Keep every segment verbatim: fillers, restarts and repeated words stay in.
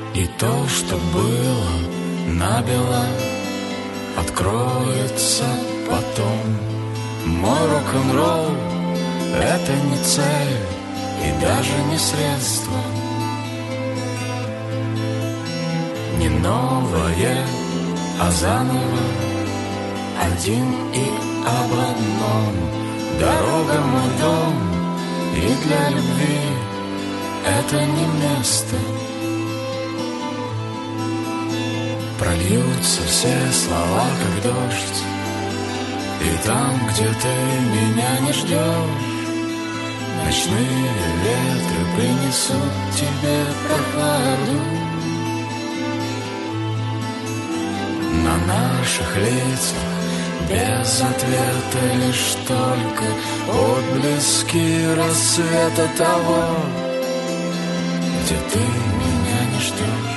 И то, что было набело, откроется потом. Мой рок-н-ролл — это не цель и даже не средство, не новое, а заново, один и об одном. Дорога — мой дом, и для любви это не место. Прольются все слова, как дождь, и там, где ты меня не ждешь, ночные ветры принесут тебе прохладу. На наших лицах без ответа лишь только отблески рассвета того, где ты меня не ждешь.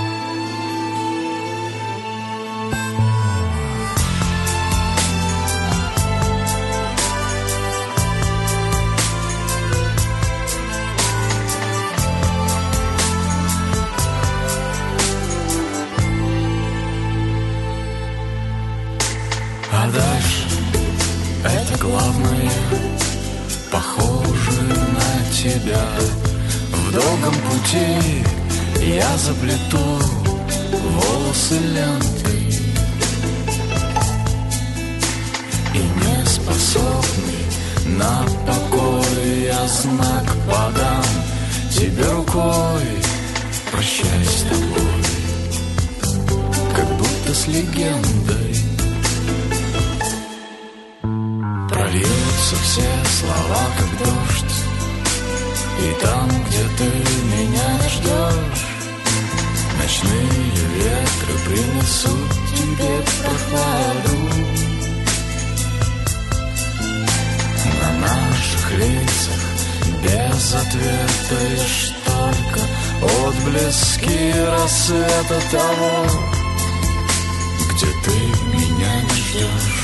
А дальше это главное, похоже на тебя. В долгом пути я заплету волосы лентой, и не способный на покой я знак подам тебе рукой. Прощай с тобой, как будто с легендой. Прольются все слова, как дождь, и там, где ты меня не ждешь, ночные ветры принесут тебе прохладу. На наших лицах без ответа лишь только отблески рассвета того, где ты меня не ждешь.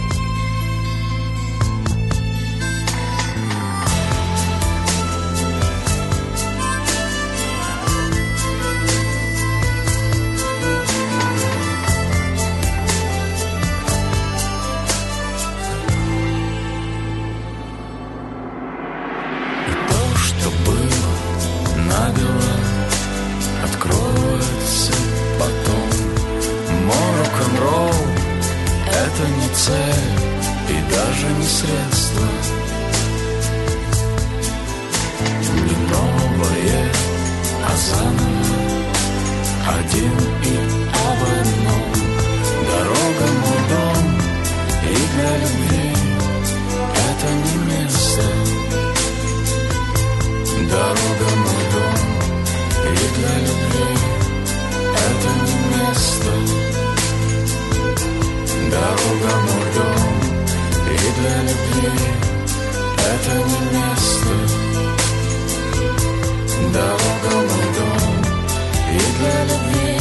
Откроется потом. Мой рок-н-ролл — это не цель и даже не средство, не новое, а заново, один и об одном. Дорога — мой дом, и для любви это не место. Дорога — мой дом, и для любви это не место. Дорога — мой дом, и для любви это не место. Дорога — мой дом, и для любви